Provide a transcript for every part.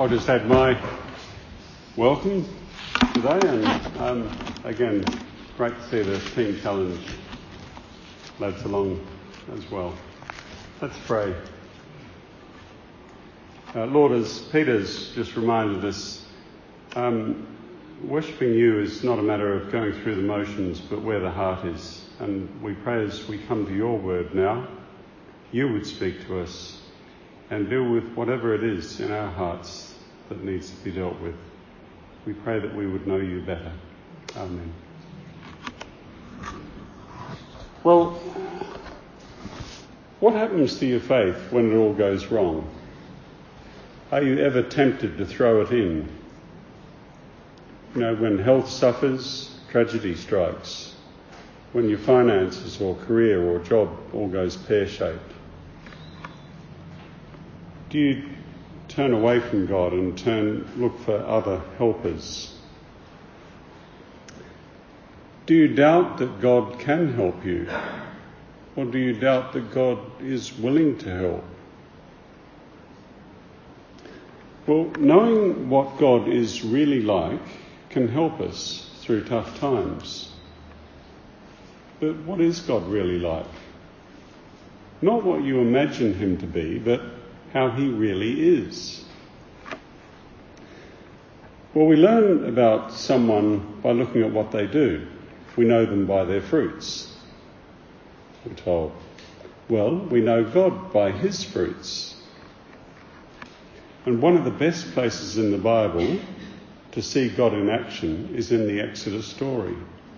I'll just add my welcome today, and again, great to see the Team Challenge lads along as well. Let's pray. Lord, as Peter's just reminded us, worshipping you is not a matter of going through the motions, but where the heart is. And we pray as we come to your word now, you would speak to us and deal with whatever it is in our hearts that needs to be dealt with. We pray that we would know you better. Amen. Well, what happens to your faith when it all goes wrong? Are you ever tempted to throw it in? You know, when health suffers, tragedy strikes. When your finances or career or job all goes pear-shaped. Do you turn away from God and look for other helpers? Do you doubt that God can help you? Or do you doubt that God is willing to help? Well, knowing what God is really like can help us through tough times. But what is God really like? Not what you imagine him to be, but how he really is. Well, we learn about someone by looking at what they do. We know them by their fruits, we're told. Well, we know God by his fruits. And one of the best places in the Bible to see God in action is in the Exodus story.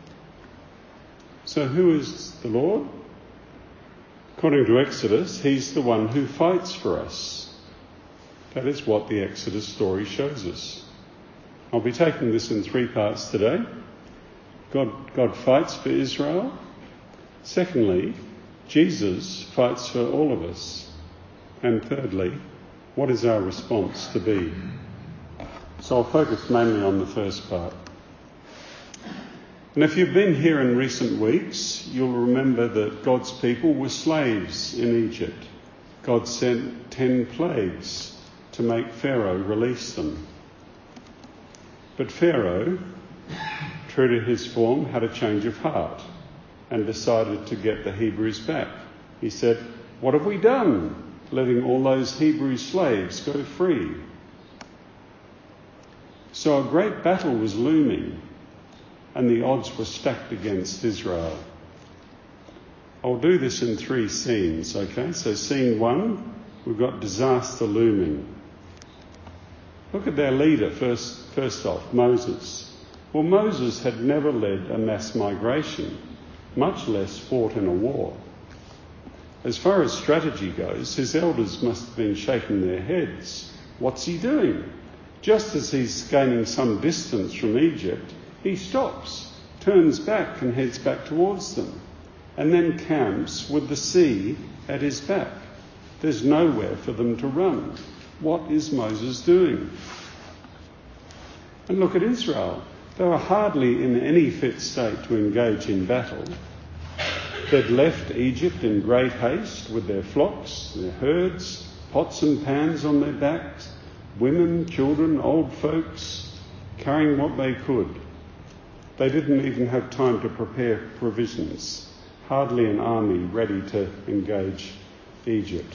So who is the Lord? According to Exodus, he's the one who fights for us. That is what the Exodus story shows us. I'll be taking this in 3 parts today. God fights for Israel. Secondly, Jesus fights for all of us. And thirdly, what is our response to be? So I'll focus mainly on the first part. And if you've been here in recent weeks, you'll remember that God's people were slaves in Egypt. God sent 10 plagues to make Pharaoh release them. But Pharaoh, true to his form, had a change of heart and decided to get the Hebrews back. He said, "What have we done, letting all those Hebrew slaves go free?" So a great battle was looming, and the odds were stacked against Israel. I'll do this in 3 scenes, okay? So scene 1, we've got disaster looming. Look at their leader first off, Moses. Well, Moses had never led a mass migration, much less fought in a war. As far as strategy goes, his elders must have been shaking their heads. What's he doing? Just as he's gaining some distance from Egypt, he stops, turns back and heads back towards them, and then camps with the sea at his back. There's nowhere for them to run. What is Moses doing? And look at Israel. They were hardly in any fit state to engage in battle. They'd left Egypt in great haste with their flocks, their herds, pots and pans on their backs, women, children, old folks, carrying what they could. They didn't even have time to prepare provisions. Hardly an army ready to engage Egypt.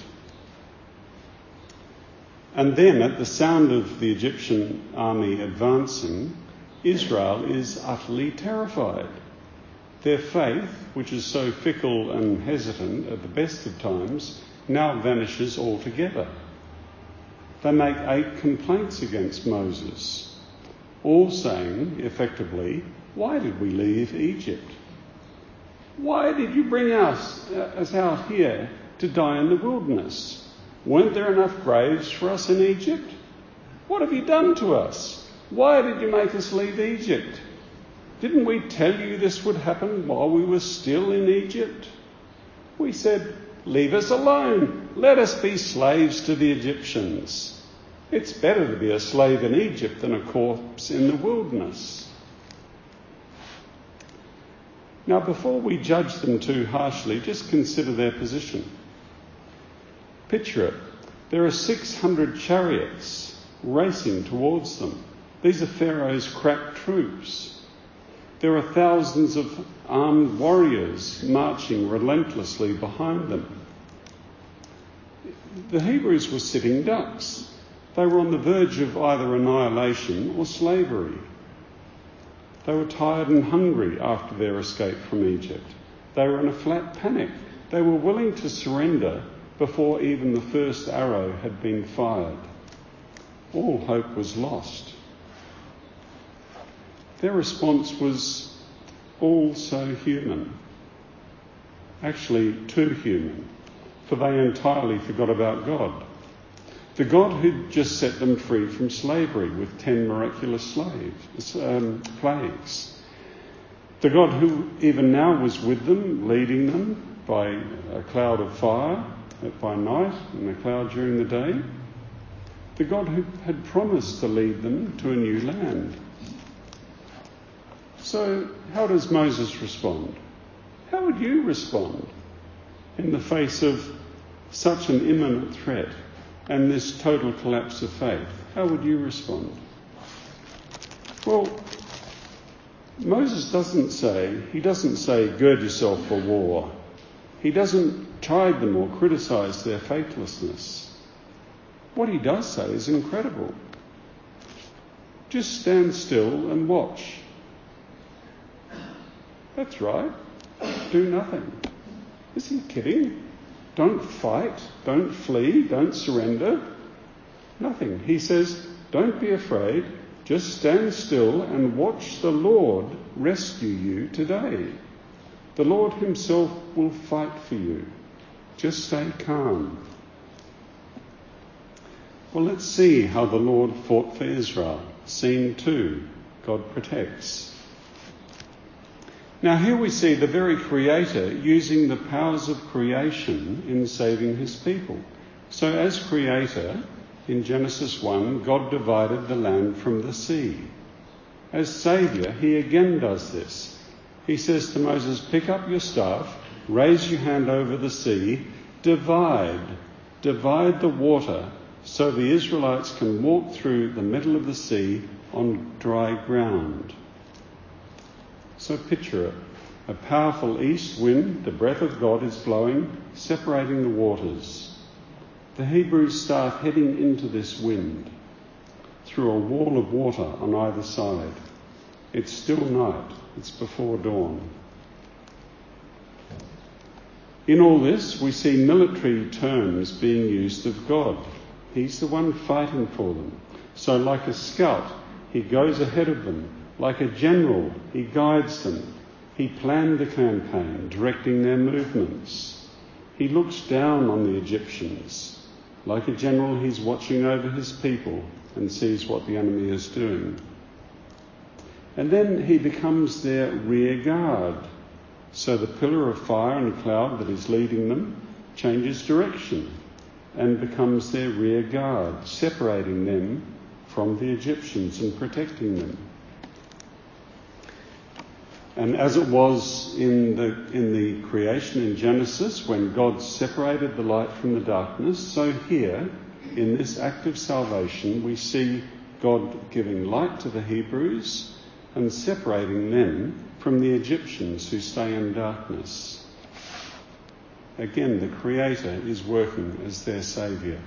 And then, at the sound of the Egyptian army advancing, Israel is utterly terrified. Their faith, which is so fickle and hesitant at the best of times, now vanishes altogether. They make 8 complaints against Moses, all saying, effectively, "Why did we leave Egypt? Why did you bring us out here to die in the wilderness? Weren't there enough graves for us in Egypt? What have you done to us? Why did you make us leave Egypt? Didn't we tell you this would happen while we were still in Egypt? We said, 'Leave us alone. Let us be slaves to the Egyptians. It's better to be a slave in Egypt than a corpse in the wilderness.'" Now, before we judge them too harshly, just consider their position. Picture it. There are 600 chariots racing towards them. These are Pharaoh's crack troops. There are thousands of armed warriors marching relentlessly behind them. The Hebrews were sitting ducks. They were on the verge of either annihilation or slavery. They were tired and hungry after their escape from Egypt. They were in a flat panic. They were willing to surrender before even the first arrow had been fired. All hope was lost. Their response was all so human. Actually, too human, for they entirely forgot about God. The God who'd just set them free from slavery with 10 miraculous plagues. The God who even now was with them, leading them by a cloud of fire by night and a cloud during the day. The God who had promised to lead them to a new land. So how does Moses respond? How would you respond in the face of such an imminent threat and this total collapse of faith? How would you respond? Well, Moses doesn't say, gird yourself for war. He doesn't chide them or criticise their faithlessness. What he does say is incredible. Just stand still and watch. That's right. Do nothing. Is he kidding? Don't fight, don't flee, don't surrender. Nothing. He says, don't be afraid. Just stand still and watch the Lord rescue you today. The Lord himself will fight for you. Just stay calm. Well, let's see how the Lord fought for Israel. Scene 2, God protects. Now here we see the very Creator using the powers of creation in saving his people. So as Creator, in Genesis 1, God divided the land from the sea. As Saviour, he again does this. He says to Moses, pick up your staff, raise your hand over the sea, divide the water so the Israelites can walk through the middle of the sea on dry ground. So picture it. A powerful east wind, the breath of God, is blowing, separating the waters. The Hebrews start heading into this wind through a wall of water on either side. It's still night. It's before dawn. In all this, we see military terms being used of God. He's the one fighting for them. So like a scout, he goes ahead of them. Like a general, he guides them. He planned the campaign, directing their movements. He looks down on the Egyptians. Like a general, he's watching over his people and sees what the enemy is doing. And then he becomes their rear guard. So the pillar of fire and cloud that is leading them changes direction and becomes their rear guard, separating them from the Egyptians and protecting them. And as it was in the creation in Genesis, when God separated the light from the darkness, so here, in this act of salvation, we see God giving light to the Hebrews and separating them from the Egyptians who stay in darkness. Again, the Creator is working as their Saviour.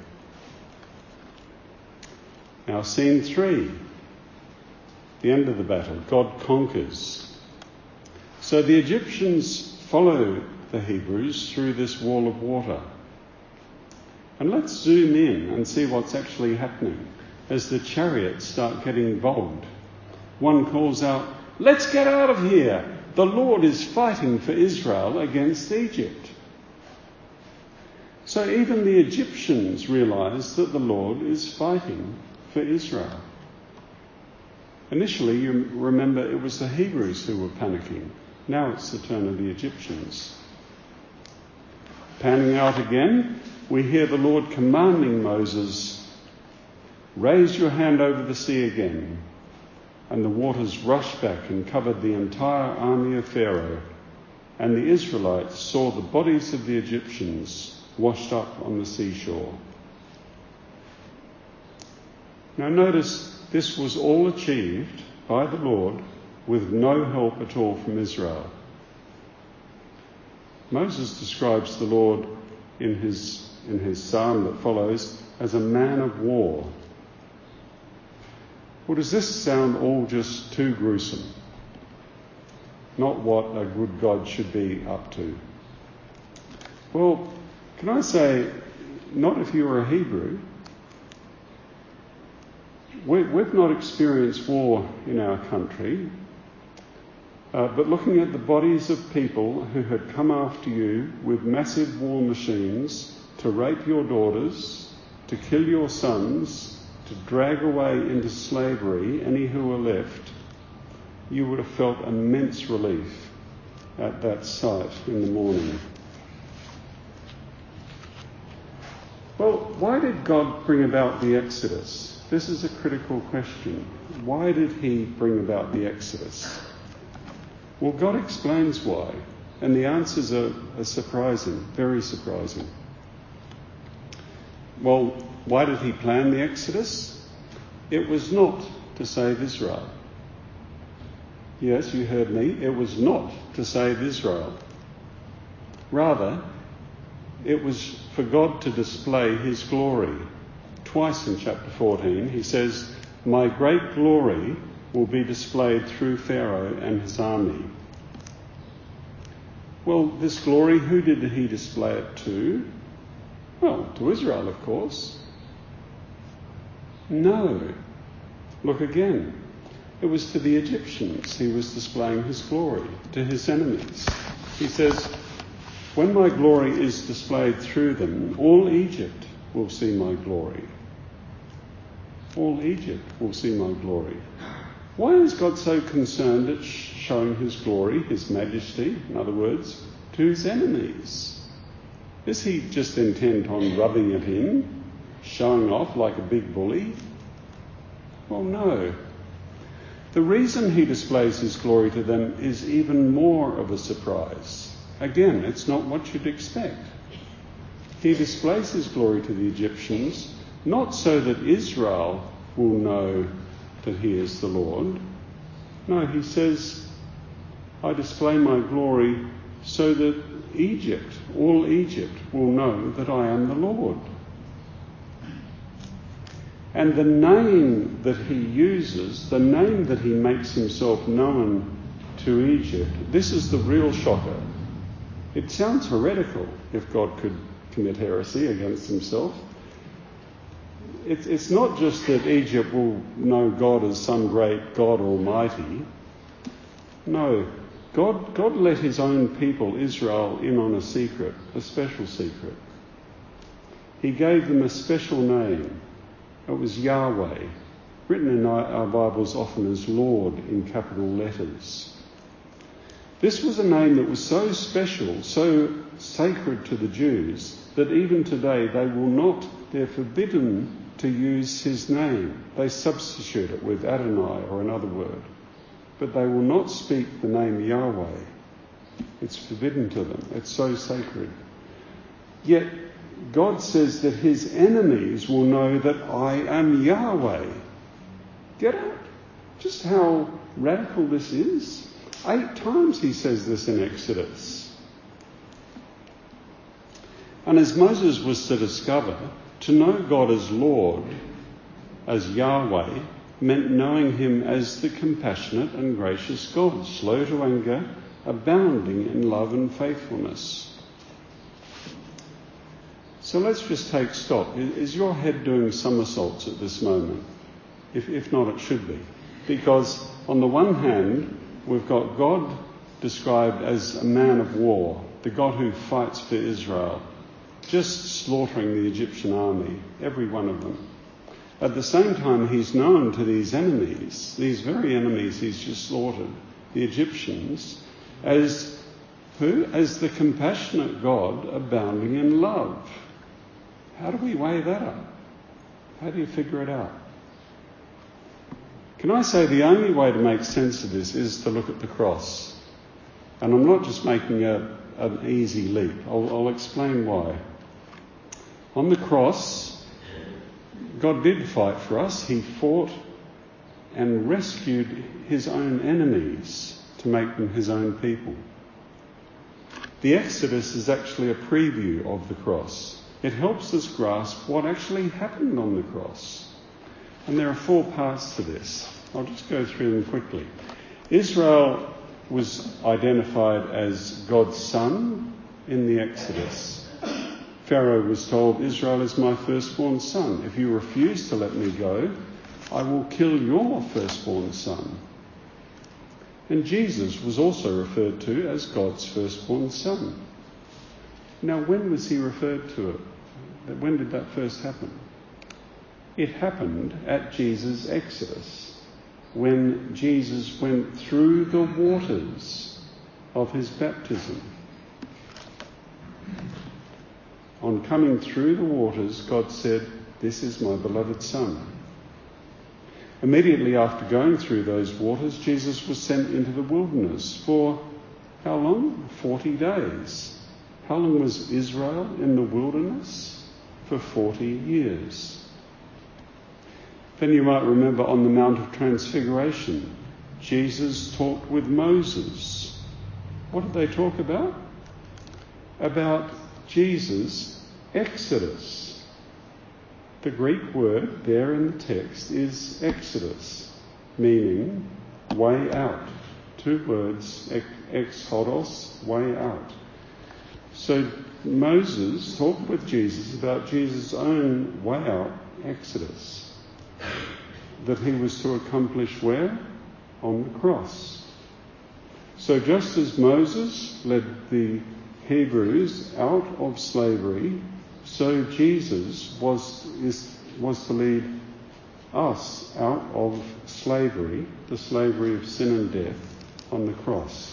Now, scene 3, the end of the battle. God conquers. So the Egyptians follow the Hebrews through this wall of water. And let's zoom in and see what's actually happening as the chariots start getting bogged. One calls out, "Let's get out of here! The Lord is fighting for Israel against Egypt." So even the Egyptians realise that the Lord is fighting for Israel. Initially, you remember, it was the Hebrews who were panicking. Now it's the turn of the Egyptians. Panning out again, we hear the Lord commanding Moses, "Raise your hand over the sea again." And the waters rushed back and covered the entire army of Pharaoh, and the Israelites saw the bodies of the Egyptians washed up on the seashore. Now notice this was all achieved by the Lord with no help at all from Israel. Moses describes the Lord in his psalm that follows as a man of war. Well, does this sound all just too gruesome? Not what a good God should be up to. Well, can I say, not if you were a Hebrew. We've not experienced war in our country, but looking at the bodies of people who had come after you with massive war machines to rape your daughters, to kill your sons, to drag away into slavery any who were left, you would have felt immense relief at that sight in the morning. Well, why did God bring about the Exodus? This is a critical question. Why did he bring about the Exodus? Well, God explains why, and the answers are surprising, very surprising. Well, why did he plan the Exodus? It was not to save Israel. Yes, you heard me. It was not to save Israel. Rather, it was for God to display his glory. Twice in chapter 14, he says, "My great glory will be displayed through Pharaoh and his army." Well, this glory, who did he display it to? Well, to Israel, of course. No. Look again. It was to the Egyptians he was displaying his glory, to his enemies. He says, "When my glory is displayed through them, all Egypt will see my glory." All Egypt will see my glory. Why is God so concerned at showing his glory, his majesty, in other words, to his enemies? Is he just intent on rubbing it in, showing off like a big bully? Well, no. The reason he displays his glory to them is even more of a surprise. Again, it's not what you'd expect. He displays his glory to the Egyptians, not so that Israel will know that he is the Lord. No, he says, "I display my glory so that Egypt, all Egypt, will know that I am the Lord." And the name that he uses, the name that he makes himself known to Egypt, this is the real shocker. It sounds heretical if God could commit heresy against himself. It's not just that Egypt will know God as some great God Almighty. No, God let his own people, Israel, in on a secret, a special secret. He gave them a special name. It was Yahweh, written in our Bibles often as Lord in capital letters. This was a name that was so special, so sacred to the Jews, that even today they're forbidden to use his name. They substitute it with Adonai or another word. But they will not speak the name Yahweh. It's forbidden to them. It's so sacred. Yet God says that his enemies will know that I am Yahweh. Get it? Just how radical this is. 8 times he says this in Exodus. And as Moses was to discover, to know God as Lord, as Yahweh, meant knowing him as the compassionate and gracious God, slow to anger, abounding in love and faithfulness. So let's just take stock. Is your head doing somersaults at this moment? If not, it should be. Because on the one hand, we've got God described as a man of war, the God who fights for Israel, just slaughtering the Egyptian army, every one of them. At the same time, he's known to these enemies, these very enemies he's just slaughtered, the Egyptians, as who? As the compassionate God abounding in love. How do we weigh that up? How do you figure it out? Can I say the only way to make sense of this is to look at the cross? And I'm not just making an easy leap. I'll explain why. On the cross, God did fight for us. He fought and rescued his own enemies to make them his own people. The Exodus is actually a preview of the cross. It helps us grasp what actually happened on the cross. And there are 4 parts to this. I'll just go through them quickly. Israel was identified as God's son in the Exodus. Pharaoh was told, "Israel is my firstborn son. If you refuse to let me go, I will kill your firstborn son." And Jesus was also referred to as God's firstborn son. Now, when was he referred to it? When did that first happen? It happened at Jesus' Exodus, when Jesus went through the waters of his baptism. On coming through the waters, God said, "This is my beloved son." Immediately after going through those waters, Jesus was sent into the wilderness for how long? 40 days. How long was Israel in the wilderness? For 40 years. Then you might remember on the Mount of Transfiguration, Jesus talked with Moses. What did they talk about? About Jesus' Exodus. The Greek word there in the text is exodus, meaning way out. 2 words, exodos, way out. So Moses talked with Jesus about Jesus' own way out exodus that he was to accomplish where? On the cross. So just as Moses led the Hebrews out of slavery, so Jesus was to lead us out of slavery, the slavery of sin and death, on the cross.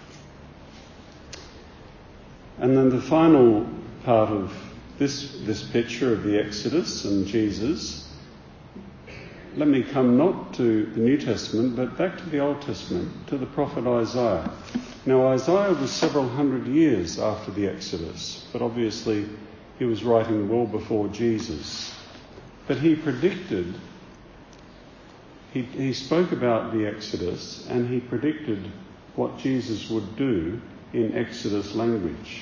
And then the final part of this picture of the Exodus and Jesus, let me come not to the New Testament, but back to the Old Testament, to the prophet Isaiah. Now, Isaiah was several hundred years after the Exodus, but obviously he was writing well before Jesus. But he predicted, he spoke about the Exodus, and he predicted what Jesus would do in Exodus language.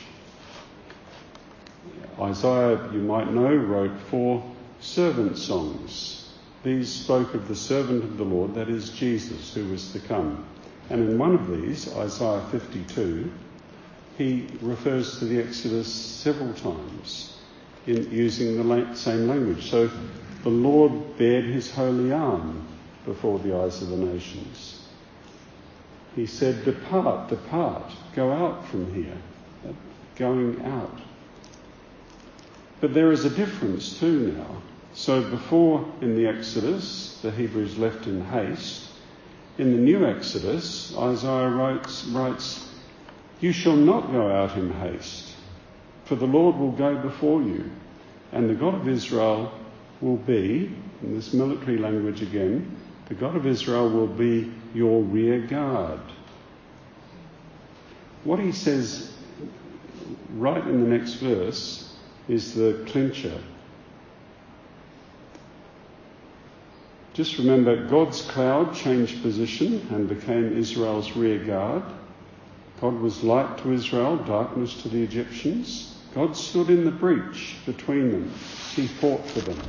Isaiah, you might know, wrote 4 servant songs. These spoke of the servant of the Lord, that is Jesus, who was to come. And in one of these, Isaiah 52, he refers to the Exodus several times in using the same language. So the Lord bared his holy arm before the eyes of the nations. He said, "Depart, depart, go out from here," going out. But there is a difference too now. So before in the Exodus, the Hebrews left in haste. In the new Exodus, Isaiah writes, "You shall not go out in haste, for the Lord will go before you, and the God of Israel will be," in this military language again, "the God of Israel will be your rear guard." What he says right in the next verse is the clincher. Just remember, God's cloud changed position and became Israel's rear guard. God was light to Israel, darkness to the Egyptians. God stood in the breach between them. He fought for them.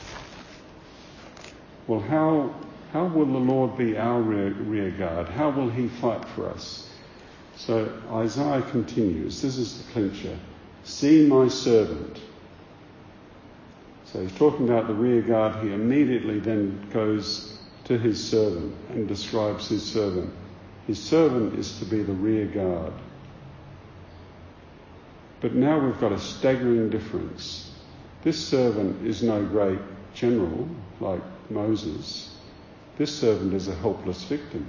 Well, how will the Lord be our rear guard? How will he fight for us? So Isaiah continues. This is the clincher. "See my servant." So he's talking about the rear guard. He immediately then goes to his servant and describes his servant. His servant is to be the rear guard. But now we've got a staggering difference. This servant is no great general like Moses. This servant is a helpless victim.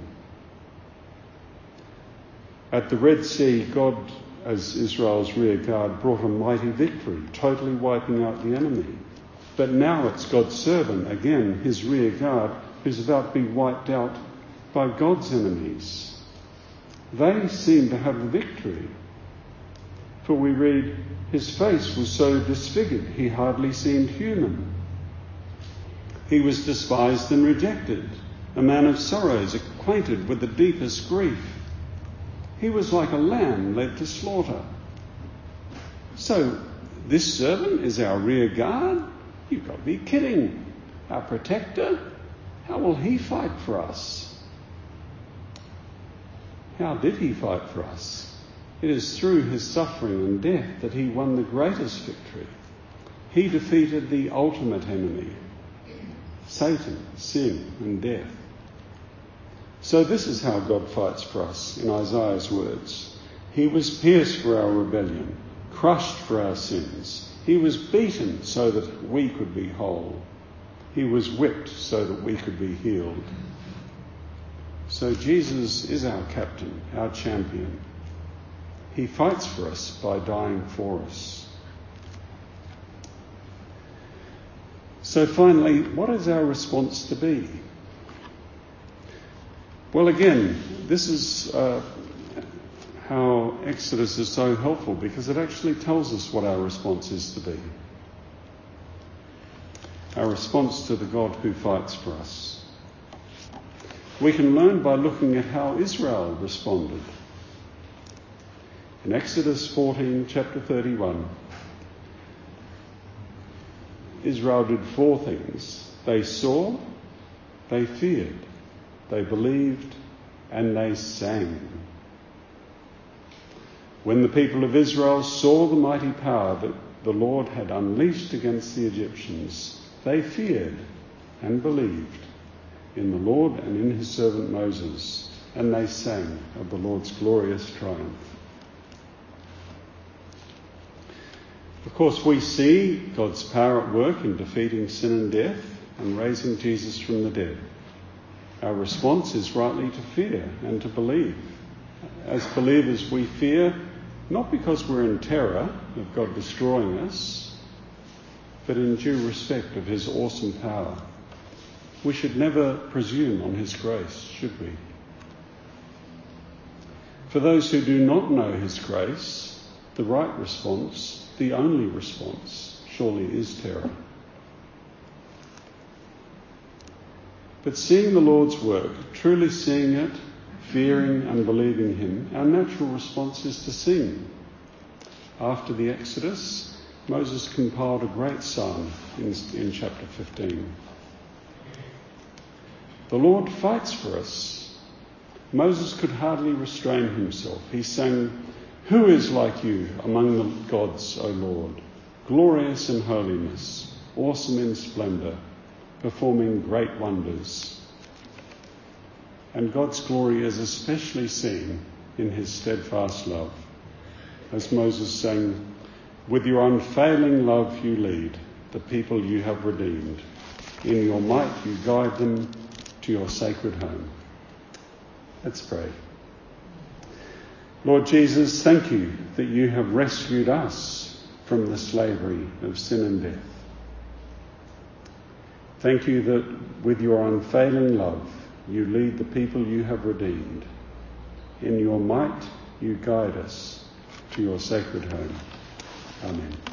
At the Red Sea, God, as Israel's rear guard, brought a mighty victory, totally wiping out the enemy. But now it's God's servant, again, his rear guard, who's about to be wiped out by God's enemies. They seem to have the victory. For we read, "His face was so disfigured, he hardly seemed human." He was despised and rejected, a man of sorrows, acquainted with the deepest grief. He was like a lamb led to slaughter. So this servant is our rear guard? You've got to be kidding. Our protector? How will he fight for us? How did he fight for us? It is through his suffering and death that he won the greatest victory. He defeated the ultimate enemy, Satan, sin and death. So this is how God fights for us in Isaiah's words. He was pierced for our rebellion, crushed for our sins. He was beaten so that we could be whole. He was whipped so that we could be healed. So Jesus is our captain, our champion. He fights for us by dying for us. So finally, what is our response to be? Well, again, this is how Exodus is so helpful, because it actually tells us what our response is to be. Our response to the God who fights for us. We can learn by looking at how Israel responded. In Exodus 14, chapter 31, Israel did 4 things. They saw, they feared, they believed, and they sang. When the people of Israel saw the mighty power that the Lord had unleashed against the Egyptians, they feared and believed in the Lord and in his servant Moses, and they sang of the Lord's glorious triumph. Of course, we see God's power at work in defeating sin and death and raising Jesus from the dead. Our response is rightly to fear and to believe. As believers, we fear not because we're in terror of God destroying us, but in due respect of his awesome power. We should never presume on his grace, should we? For those who do not know his grace, the right response, the only response, surely is terror. But seeing the Lord's work, truly seeing it, fearing and believing him, our natural response is to sing. After the Exodus, Moses compiled a great psalm in chapter 15. The Lord fights for us. Moses could hardly restrain himself. He sang, "Who is like you among the gods, O Lord? Glorious in holiness, awesome in splendour, performing great wonders." And God's glory is especially seen in his steadfast love. As Moses sang, "With your unfailing love you lead the people you have redeemed. In your might you guide them to your sacred home." Let's pray. Lord Jesus, thank you that you have rescued us from the slavery of sin and death. Thank you that with your unfailing love you lead the people you have redeemed. In your might you guide us to your sacred home. Amen.